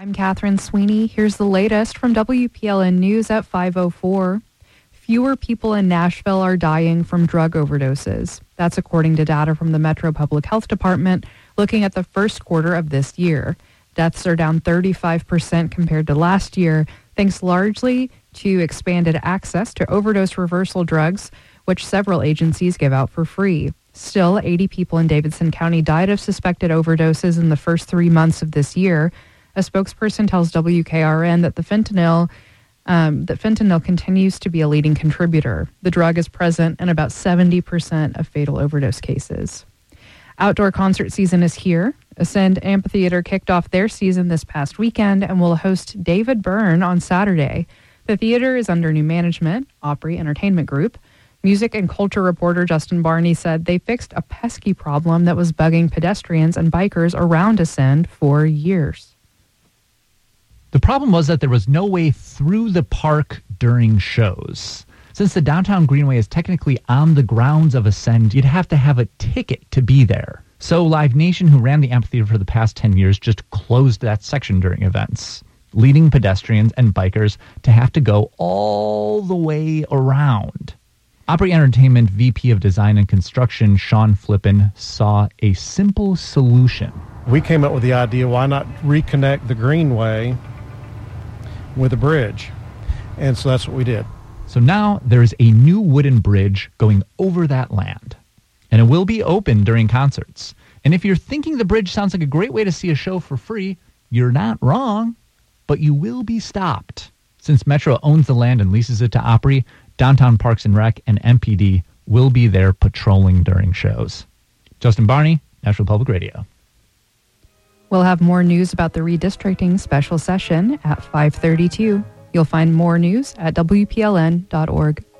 I'm Catherine Sweeney. Here's the latest from WPLN News at 5:04. Fewer people in Nashville are dying from drug overdoses. That's according to data from the Metro Public Health Department looking at the first quarter of this year. Deaths are down 35% compared to last year, thanks largely to expanded access to overdose reversal drugs, which several agencies give out for free. Still, 80 people in Davidson County died of suspected overdoses in the first 3 months of this year. A spokesperson tells WKRN that fentanyl continues to be a leading contributor. The drug is present in about 70% of fatal overdose cases. Outdoor concert season is here. Ascend Amphitheater kicked off their season this past weekend and will host David Byrne on Saturday. The theater is under new management, Opry Entertainment Group. Music and culture reporter Justin Barney said they fixed a pesky problem that was bugging pedestrians and bikers around Ascend for years. The problem was that there was no way through the park during shows. Since the downtown greenway is technically on the grounds of Ascend, you'd have to have a ticket to be there. So Live Nation, who ran the amphitheater for the past 10 years, just closed that section during events, leading pedestrians and bikers to have to go all the way around. Opry Entertainment VP of Design and Construction, Sean Flippen, saw a simple solution. We came up with the idea, why not reconnect the greenway with a bridge? And so that's what we did. So now there's a new wooden bridge going over that land, and it will be open during concerts. And if you're thinking the bridge sounds like a great way to see a show for free, you're not wrong, but you will be stopped. Since Metro owns the land and leases it to Opry, Downtown Parks and Rec and MPD will be there patrolling during shows. Justin Barney, Nashville Public Radio. We'll have more news about the redistricting special session at 5:32. You'll find more news at WPLN.org.